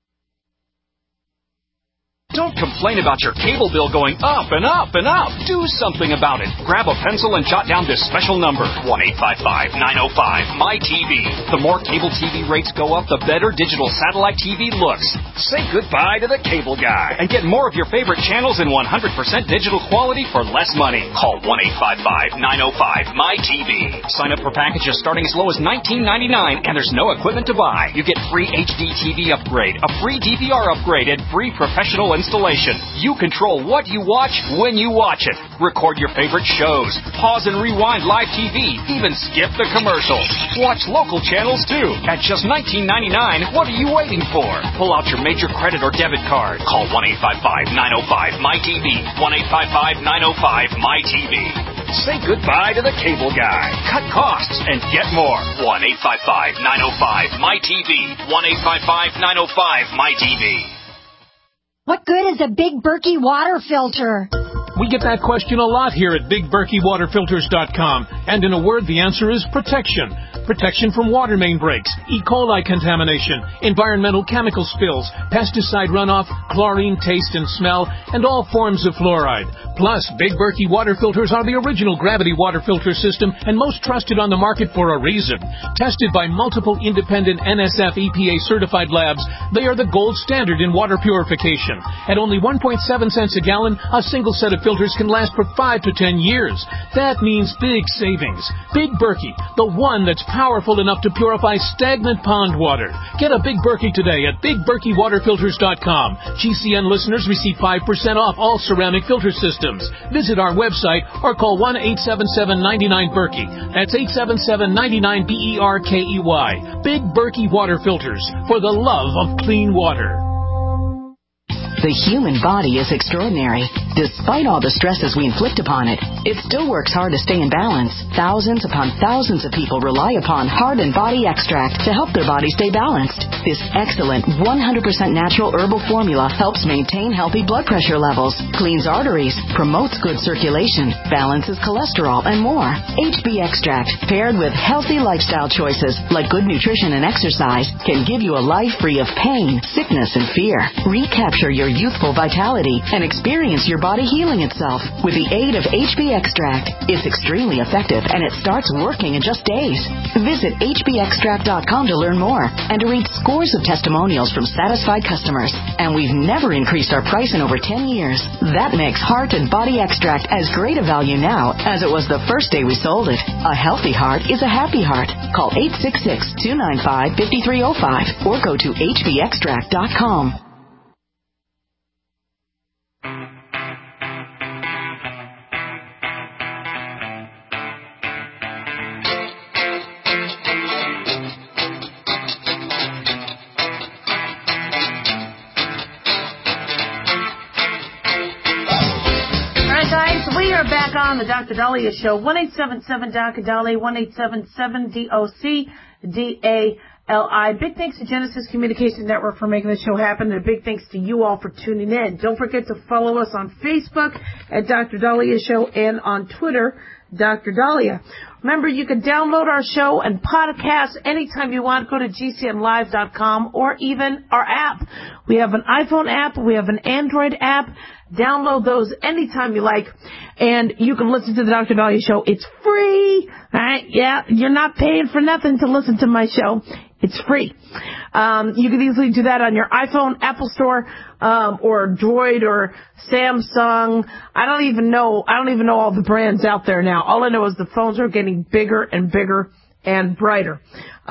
Don't complain about your cable bill going up and up and up. Do something about it. Grab a pencil and jot down this special number, one eight five five, nine oh five, M Y T V. The more cable T V rates go up, the better digital satellite T V looks. Say goodbye to the cable guy and get more of your favorite channels in one hundred percent digital quality for less money. Call one eight five five, nine oh five, M Y T V. Sign up for packages starting as low as nineteen ninety-nine, and there's no equipment to buy. You get free H D T V upgrade, a free D V R upgrade, and free professional installation. You control what you watch when you watch it. Record your favorite shows. Pause and rewind live T V. Even skip the commercials. Watch local channels too. At just nineteen ninety-nine, what are you waiting for? Pull out your major credit or debit card. Call one eight five five, nine oh five, M Y T V. one eight five five, nine oh five, M Y T V. Say goodbye to the cable guy. Cut costs and get more. one eight five five, nine oh five, M Y T V. one eight five five, nine oh five, M Y T V. What good is a Big Berkey water filter? We get that question a lot here at Big Berkey Water Filters dot com. And in a word, the answer is protection. Protection from water main breaks, E. coli contamination, environmental chemical spills, pesticide runoff, chlorine taste and smell, and all forms of fluoride. Plus, Big Berkey water filters are the original gravity water filter system and most trusted on the market for a reason. Tested by multiple independent N S F E P A certified labs, they are the gold standard in water purification. At only one point seven cents a gallon, a single set of filters can last for five to ten years. That means big savings. Big Berkey, the one that's powerful enough to purify stagnant pond water. Get a Big Berkey today at Big Berkey Water Filters dot com. G C N listeners receive five percent off all ceramic filter systems. Visit our website or call one eight seven seven, nine nine, Berkey. That's eight seven seven, nine nine, B E R K E Y. Big Berkey Water Filters, for the love of clean water. The human body is extraordinary. Despite all the stresses we inflict upon it, it still works hard to stay in balance. Thousands upon thousands of people rely upon Heart and Body Extract to help their body stay balanced. This excellent one hundred percent natural herbal formula helps maintain healthy blood pressure levels, cleans arteries, promotes good circulation, balances cholesterol, and more. H B Extract, paired with healthy lifestyle choices like good nutrition and exercise, can give you a life free of pain, sickness, and fear. Recapture your youthful vitality and experience your body healing itself with the aid of H B Extract. It's extremely effective and it starts working in just days. Visit H B extract dot com to learn more and to read scores of testimonials from satisfied customers. And we've never increased our price in over ten years. That makes Heart and Body Extract as great a value now as it was the first day we sold it. A healthy heart is a happy heart. Call eight six six, two nine five, five three zero five or go to H B extract dot com. We are back on the Doctor Dahlia Show. one eight seven seven, D O C, Dahlia, one eight seven seven, D O C, D A L I. Big thanks to Genesis Communications Network for making the show happen, and a big thanks to you all for tuning in. Don't forget to follow us on Facebook at Doctor Dahlia Show and on Twitter, Doctor Dahlia. Remember, you can download our show and podcast anytime you want. Go to G C N live dot com or even our app. We have an iPhone app. We have an Android app. Download those anytime you like, and you can listen to the Doctor Dahlia Show. It's free. All right? Yeah, you're not paying for nothing to listen to my show. It's free. Um, you can easily do that on your iPhone, Apple Store, um, or Droid or Samsung. I don't even know. I don't even know all the brands out there now. All I know is the phones are getting bigger and bigger and brighter.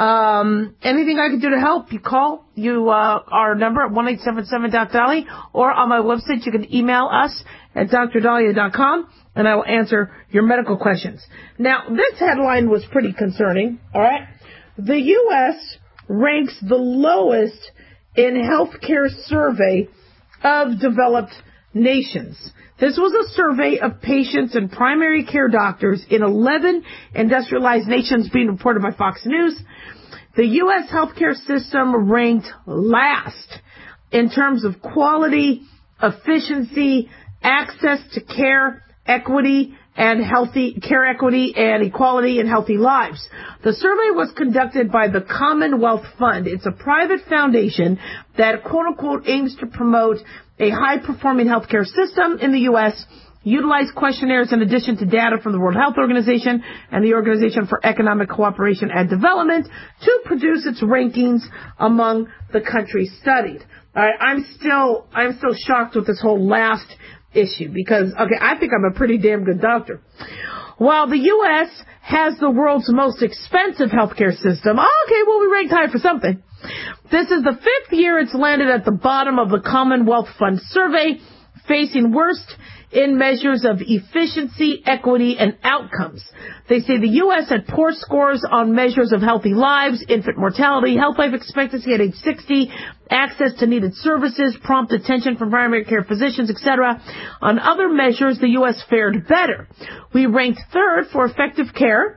Um, anything I can do to help, you call you uh, our number at one eight seven seven Doc Dahlia, or on my website you can email us at dr dahlia dot com, and I will answer your medical questions. Now, this headline was pretty concerning. All right, the U S ranks the lowest in healthcare survey of developed nations. This was a survey of patients and primary care doctors in eleven industrialized nations being reported by Fox News. The U S healthcare system ranked last in terms of quality, efficiency, access to care, equity, and healthy care equity and equality and healthy lives. The survey was conducted by the Commonwealth Fund. It's a private foundation that, quote unquote, aims to promote a high-performing healthcare system in the U S, utilize questionnaires in addition to data from the World Health Organization and the Organization for Economic Cooperation and Development to produce its rankings among the countries studied. All right, I'm still, I'm still shocked with this whole last issue because, okay, I think I'm a pretty damn good doctor. While the U S has the world's most expensive healthcare system, okay, well, we ranked high for something. This is the fifth year it's landed at the bottom of the Commonwealth Fund survey, facing worst in measures of efficiency, equity, and outcomes. They say the U S had poor scores on measures of healthy lives, infant mortality, health life expectancy at age sixty, access to needed services, prompt attention from primary care physicians, et cetera. On other measures, the U S fared better. We ranked third for effective care.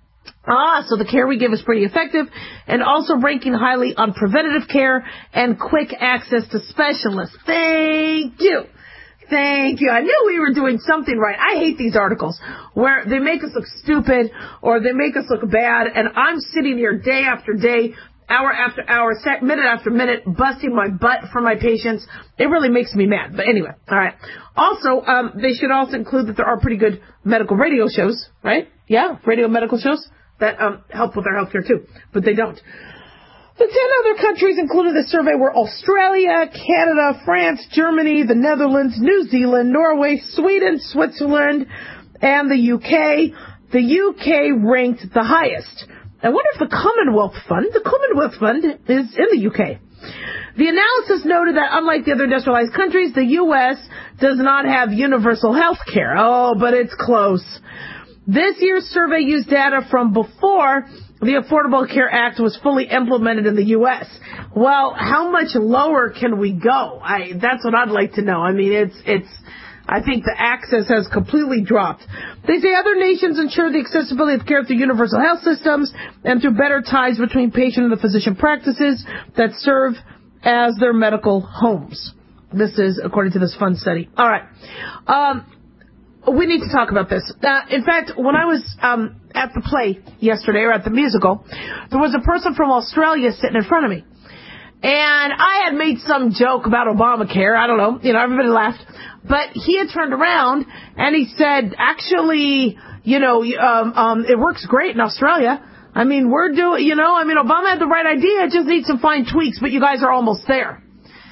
Ah, so the care we give is pretty effective, and also ranking highly on preventative care and quick access to specialists. Thank you. Thank you. I knew we were doing something right. I hate these articles where they make us look stupid or they make us look bad, and I'm sitting here day after day, hour after hour, sec- minute after minute, busting my butt for my patients. It really makes me mad. But anyway, all right. Also, um, they should also include that there are pretty good medical radio shows, right? Yeah, radio medical shows that um, help with our healthcare too, but they don't. The ten other countries included in the survey were Australia, Canada, France, Germany, the Netherlands, New Zealand, Norway, Sweden, Switzerland, and the U K. The U K ranked the highest. I wonder if the Commonwealth Fund, the Commonwealth Fund is in the U K. The analysis noted that unlike the other industrialized countries, the U S does not have universal health care. Oh, but it's close. This year's survey used data from before the Affordable Care Act was fully implemented in the U S. Well, how much lower can we go? I, that's what I'd like to know. I mean, it's, it's, I think the access has completely dropped. They say other nations ensure the accessibility of care through universal health systems and through better ties between patient and the physician practices that serve as their medical homes. This is according to this fund study. All right. Um, We need to talk about this. Uh, in fact, when I was um, at the play yesterday, or at the musical, there was a person from Australia sitting in front of me. And I had made some joke about Obamacare. I don't know. You know, everybody laughed. But he had turned around and he said, actually, you know, um, um, it works great in Australia. I mean, we're doing, you know, I mean, Obama had the right idea. It just needs some fine tweaks, but you guys are almost there.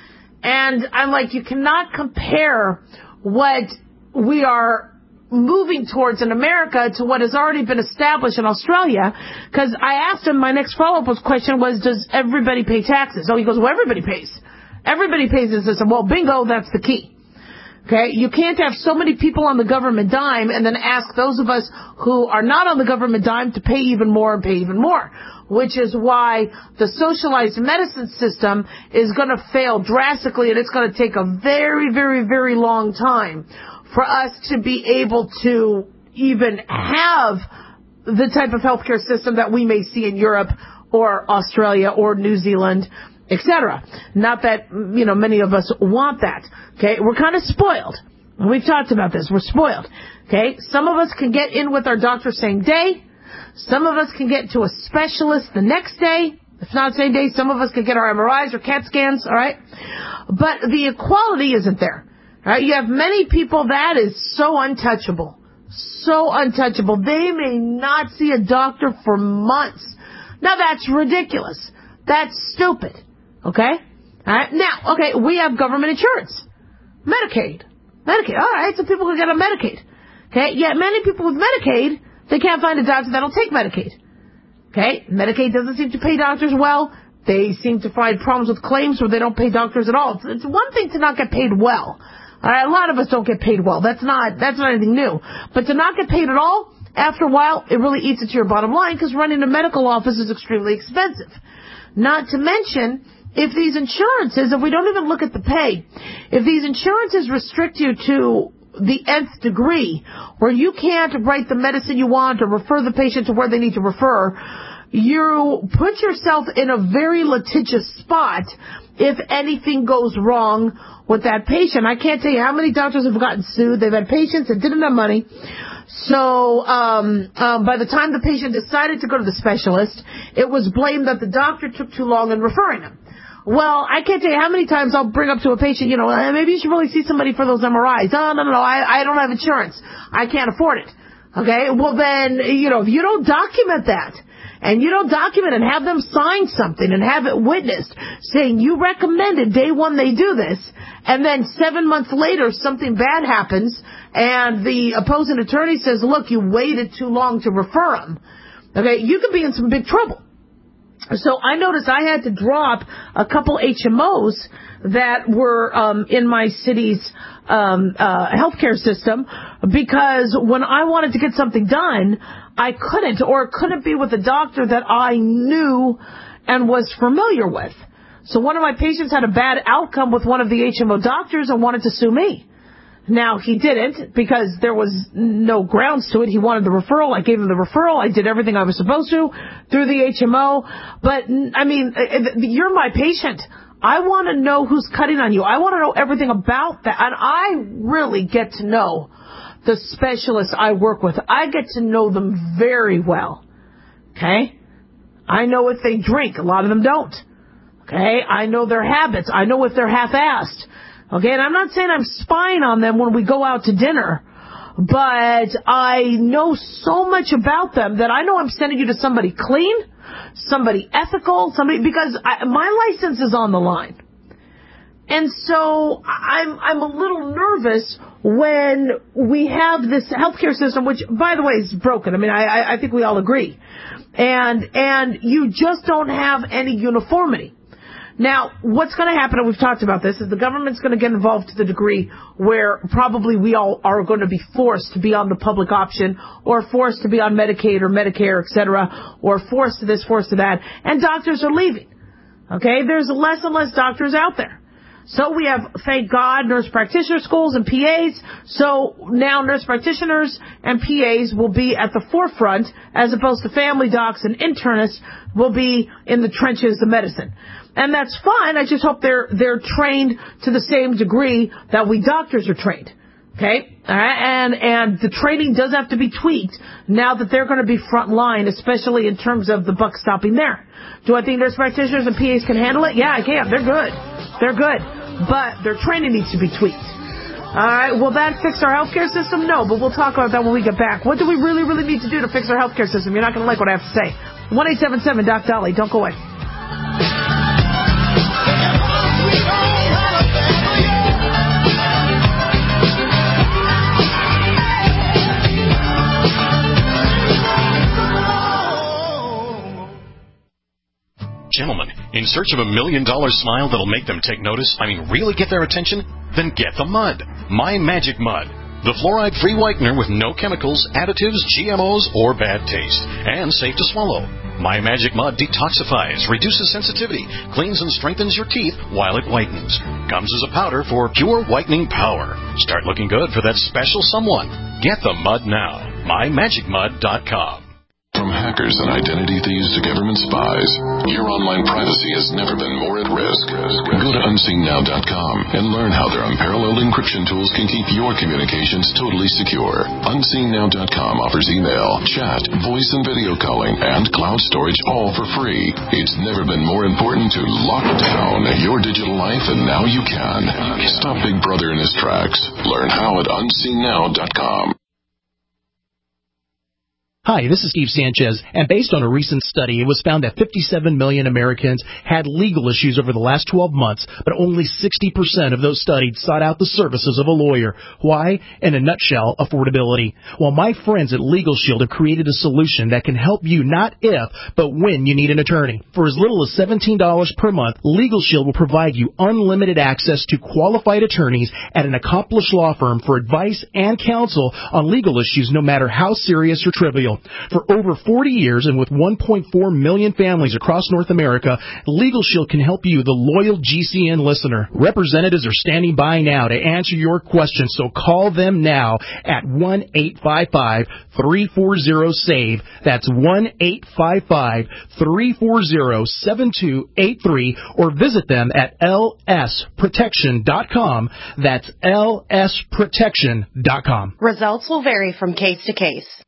And I'm like, you cannot compare what we are moving towards in America to what has already been established in Australia, because I asked him, my next follow-up question was, does everybody pay taxes? Oh, he goes, well, everybody pays. Everybody pays this system. Well, bingo, that's the key. Okay, you can't have so many people on the government dime and then ask those of us who are not on the government dime to pay even more and pay even more, which is why the socialized medicine system is going to fail drastically, and it's going to take a very, very, very long time for us to be able to even have the type of healthcare system that we may see in Europe or Australia or New Zealand, et cetera. Not that, you know, many of us want that. Okay, we're kind of spoiled. We've talked about this. We're spoiled. Okay, some of us can get in with our doctor same day. Some of us can get to a specialist the next day. If not same day, some of us can get our M R Is or CAT scans, all right? But the equality isn't there. All right? You have many people that is so untouchable. So untouchable. They may not see a doctor for months. Now, that's ridiculous. That's stupid. Okay? All right? Now, okay, we have government insurance. Medicaid. Medicaid. All right, so people can get on Medicaid. Okay? Yet many people with Medicaid, they can't find a doctor that'll take Medicaid. Okay? Medicaid doesn't seem to pay doctors well. They seem to find problems with claims where they don't pay doctors at all. It's, it's one thing to not get paid well. All right? A lot of us don't get paid well. That's not, that's not anything new. But to not get paid at all, after a while, it really eats into your bottom line because running a medical office is extremely expensive. Not to mention, if these insurances, if we don't even look at the pay, if these insurances restrict you to the nth degree, where you can't write the medicine you want or refer the patient to where they need to refer, you put yourself in a very litigious spot if anything goes wrong with that patient. I can't tell you how many doctors have gotten sued. They've had patients that didn't have money. So um, um, by the time the patient decided to go to the specialist, it was blamed that the doctor took too long in referring them. Well, I can't tell you how many times I'll bring up to a patient, you know, maybe you should really see somebody for those M R Is. Oh, no, no, no, I, I don't have insurance. I can't afford it. Okay? Well, then, you know, if you don't document that, and you don't document and have them sign something and have it witnessed saying you recommended day one they do this, and then seven months later something bad happens and the opposing attorney says, look, you waited too long to refer them, okay, you could be in some big trouble. So I noticed I had to drop a couple H M Os that were um, in my city's um, uh, healthcare system because when I wanted to get something done, I couldn't, or it couldn't be with a doctor that I knew and was familiar with. So one of my patients had a bad outcome with one of the H M O doctors and wanted to sue me. Now, he didn't because there was no grounds to it. He wanted the referral. I gave him the referral. I did everything I was supposed to through the H M O. But, I mean, you're my patient. I want to know who's cutting on you. I want to know everything about that. And I really get to know the specialists I work with. I get to know them very well. Okay? I know if they drink. A lot of them don't. Okay? I know their habits. I know if they're half-assed. Okay? And I'm not saying I'm spying on them when we go out to dinner, but I know so much about them that I know I'm sending you to somebody clean, somebody ethical, somebody, because I, my license is on the line. And so I'm I'm a little nervous when we have this healthcare system, which, by the way, is broken. I mean, I, I think we all agree. And and you just don't have any uniformity. Now, what's going to happen, and we've talked about this, is the government's going to get involved to the degree where probably we all are going to be forced to be on the public option or forced to be on Medicaid or Medicare, et cetera, or forced to this, forced to that, and doctors are leaving. Okay? There's less and less doctors out there. So we have, thank God, nurse practitioner schools and P As. So now nurse practitioners and P As will be at the forefront as opposed to family docs and internists will be in the trenches of medicine. And that's fine. I just hope they're they're trained to the same degree that we doctors are trained. Okay? All right? And and the training does have to be tweaked now that they're going to be front line, especially in terms of the buck stopping there. Do I think nurse practitioners and P As can handle it? Yeah, I can. They're good. They're good. But their training needs to be tweaked. All right, will that fix our healthcare system? No, but we'll talk about that when we get back. What do we really, really need to do to fix our healthcare system? You're not going to like what I have to say. one eight seven seven Doc Dolly. Don't go away. Gentlemen, in search of a million dollar smile that'll make them take notice, I mean really get their attention? Then get the mud. My Magic Mud. The fluoride-free whitener with no chemicals, additives, G M Os, or bad taste. And safe to swallow. My Magic Mud detoxifies, reduces sensitivity, cleans and strengthens your teeth while it whitens. Comes as a powder for pure whitening power. Start looking good for that special someone. Get the mud now. my magic mud dot com. From hackers and identity thieves to government spies, your online privacy has never been more at risk. Go to unseen now dot com and learn how their unparalleled encryption tools can keep your communications totally secure. unseen now dot com offers email, chat, voice and video calling, and cloud storage all for free. It's never been more important to lock down your digital life, and now you can. Stop Big Brother in his tracks. Learn how at unseen now dot com. Hi, this is Steve Sanchez, and based on a recent study, it was found that fifty-seven million Americans had legal issues over the last twelve months, but only sixty percent of those studied sought out the services of a lawyer. Why? In a nutshell, affordability. Well, my friends at Legal Shield have created a solution that can help you not if, but when you need an attorney. For as little as seventeen dollars per month, Legal Shield will provide you unlimited access to qualified attorneys at an accomplished law firm for advice and counsel on legal issues, no matter how serious or trivial. For over forty years and with one point four million families across North America, Legal Shield can help you, the loyal G C N listener. Representatives are standing by now to answer your questions, so call them now at one eight five five, three four zero, SAVE. That's one eight five five, three four zero, seven two eight three, or visit them at L S protection dot com. That's L S protection dot com. Results will vary from case to case.